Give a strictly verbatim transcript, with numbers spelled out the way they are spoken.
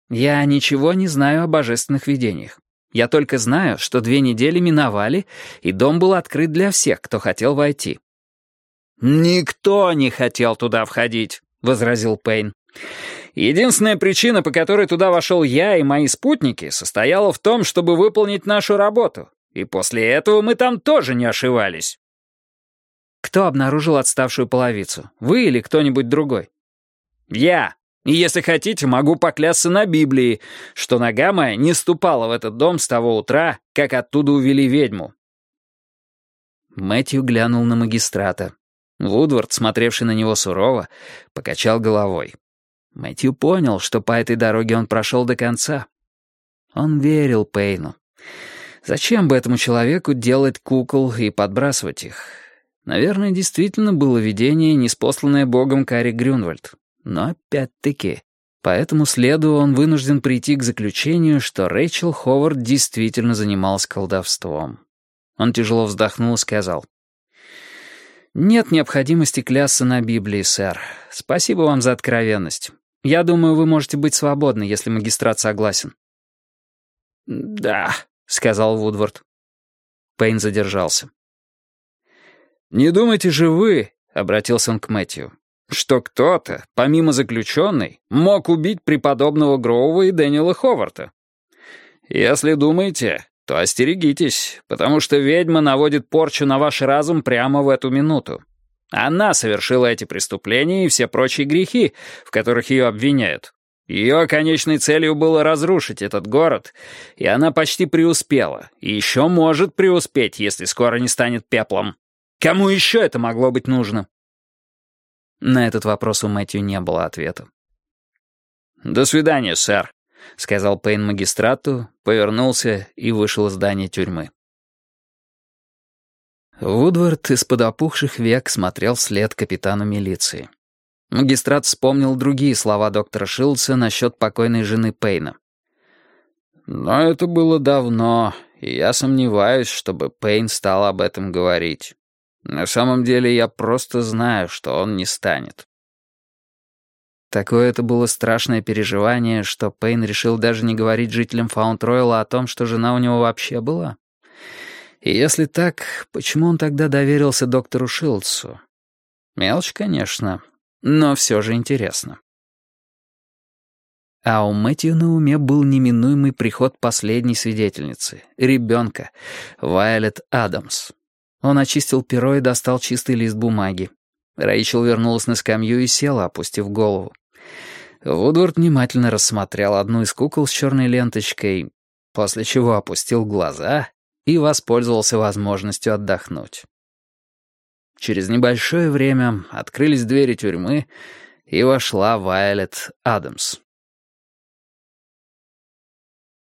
Я ничего не знаю о божественных видениях. Я только знаю, что две недели миновали, и дом был открыт для всех, кто хотел войти». «Никто не хотел туда входить», — возразил Пейн. «Единственная причина, по которой туда вошел я и мои спутники, состояла в том, чтобы выполнить нашу работу. И после этого мы там тоже не ошивались». «Кто обнаружил отставшую половицу? Вы или кто-нибудь другой?» «Я. И если хотите, могу поклясться на Библии, что нога моя не ступала в этот дом с того утра, как оттуда увели ведьму». Мэтью глянул на магистрата. Вудвард, смотревший на него сурово, покачал головой. Мэтью понял, что по этой дороге он прошел до конца. Он верил Пейну. Зачем бы этому человеку делать кукол и подбрасывать их? Наверное, действительно было видение, ниспосланное богом Кари Грюнвальд. Но опять-таки, по этому следу он вынужден прийти к заключению, что Рэйчел Ховард действительно занималась колдовством. Он тяжело вздохнул и сказал: «Нет необходимости клясться на Библии, сэр. Спасибо вам за откровенность. Я думаю, вы можете быть свободны, если магистрат согласен». «Да», — сказал Вудвард. Пейн задержался. «Не думайте же вы», — обратился он к Мэтью, «что кто-то, помимо заключенной, мог убить преподобного Гроува и Дэниела Ховарда. Если думаете, то остерегитесь, потому что ведьма наводит порчу на ваш разум прямо в эту минуту. Она совершила эти преступления и все прочие грехи, в которых ее обвиняют. Ее конечной целью было разрушить этот город, и она почти преуспела, и еще может преуспеть, если скоро не станет пеплом. Кому еще это могло быть нужно?» На этот вопрос у Мэтью не было ответа. «До свидания, сэр», — сказал Пейн магистрату, повернулся и вышел из здания тюрьмы. Вудвард из-под опухших век смотрел вслед капитану милиции. Магистрат вспомнил другие слова доктора Шилдса насчет покойной жены Пейна. «Но это было давно, и я сомневаюсь, чтобы Пейн стал об этом говорить. На самом деле я просто знаю, что он не станет». Такое это было страшное переживание, что Пейн решил даже не говорить жителям Фаунд-Ройла о том, что жена у него вообще была. И если так, почему он тогда доверился доктору Шилдсу? Мелочь, конечно, но все же интересно. А у Мэтью на уме был неминуемый приход последней свидетельницы, ребенка, Вайолет Адамс. Он очистил перо и достал чистый лист бумаги. Рэйчел вернулась на скамью и села, опустив голову. Вудвард внимательно рассмотрел одну из кукол с черной ленточкой, после чего опустил глаза и воспользовался возможностью отдохнуть. Через небольшое время открылись двери тюрьмы, и вошла Вайолет Адамс.